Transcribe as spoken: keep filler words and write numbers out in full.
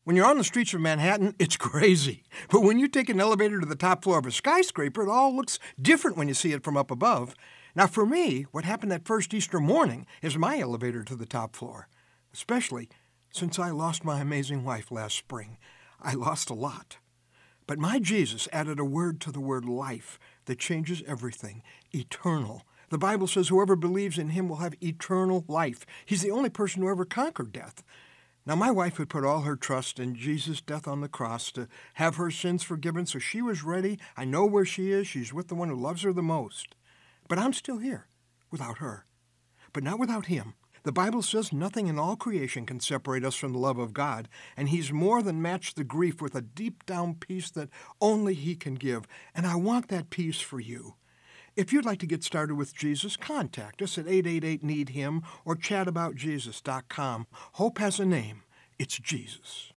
When you're on the streets of Manhattan, it's crazy. But when you take an elevator to the top floor of a skyscraper, it all looks different when you see it from up above. Now, for me, what happened that first Easter morning is my elevator to the top floor, especially since I lost my amazing wife last spring. I lost a lot. But my Jesus added a word to the word life that changes everything, eternal. The Bible says whoever believes in him will have eternal life. He's the only person who ever conquered death. Now, my wife had put all her trust in Jesus' death on the cross to have her sins forgiven, so she was ready. I know where she is. She's with the one who loves her the most. But I'm still here without her, but not without him. The Bible says nothing in all creation can separate us from the love of God, and he's more than matched the grief with a deep-down peace that only he can give, and I want that peace for you. If you'd like to get started with Jesus, contact us at eight eight eight, need him or chat about jesus dot com. Hope has a name. It's Jesus.